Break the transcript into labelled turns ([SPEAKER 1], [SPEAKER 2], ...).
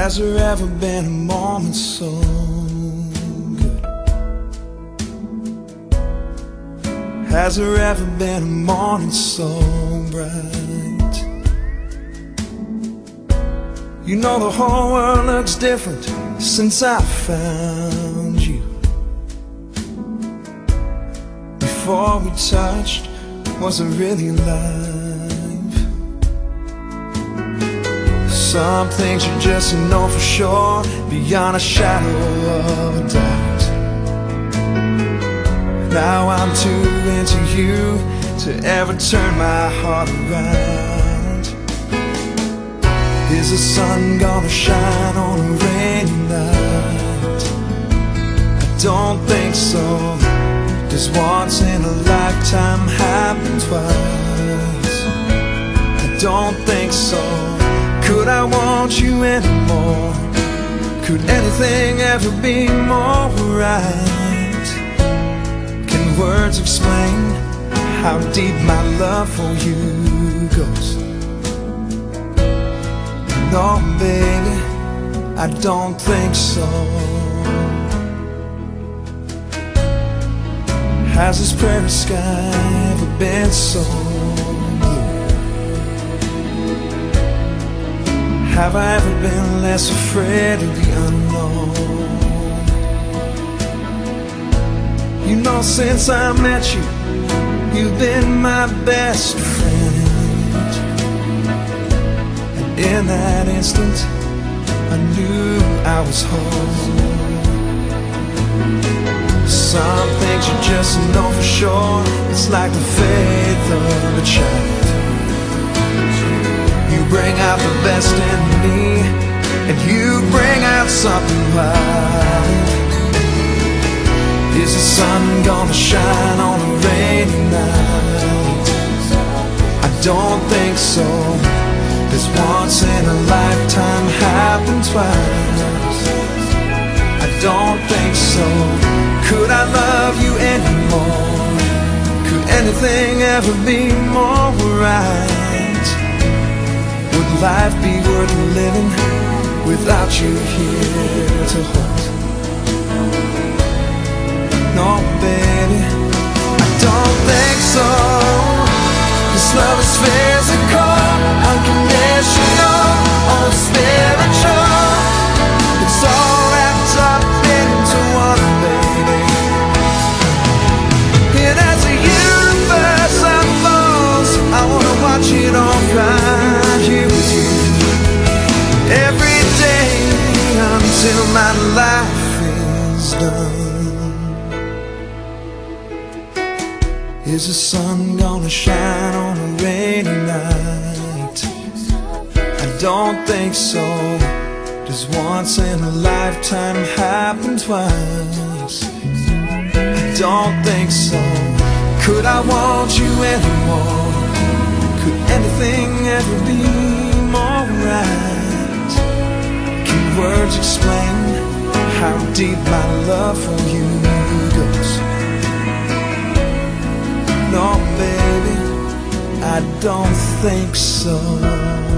[SPEAKER 1] Has there ever been a moment so good? Has there ever been a morning so bright? You know the whole world looks different since I found you. Before we touched, wasn't really alive. Some things you just know for sure, beyond a shadow of a doubt. Now I'm too into you to ever turn my heart around. Is the sun gonna shine on a rainy night? I don't think so. Does once in a lifetime happen twice? I don't think so. Could I want you anymore? Could anything ever be more right? Can words explain how deep my love for you goes? No, baby, I don't think so. Has this prairie sky ever been so blue? Have I ever been less afraid of the unknown? You know, since I met you, you've been my best friend. And in that instant, I knew I was home. Some things you just know for sure. It's like the faith of a child. You bring out the best in me, and you bring out something wild. Is the sun gonna shine on a rainy night? I don't think so. This once in a lifetime happens twice. I don't think so. Could I love you anymore? Could anything ever be more right? Would life be worth living without you here to hold? No, baby, I don't think so. This love is physical, unconditional, or spiritual. It's all wrapped up into one, baby. And as the universe unfolds, I wanna watch it all right here with you. Every day until my life is done. Is the sun gonna shine on a rainy night? I don't think so. Does once in a lifetime happen twice? I don't think so. Could I want you anymore? Could anything ever be more right? Can words explain how deep my love for you goes? No, baby, I don't think so.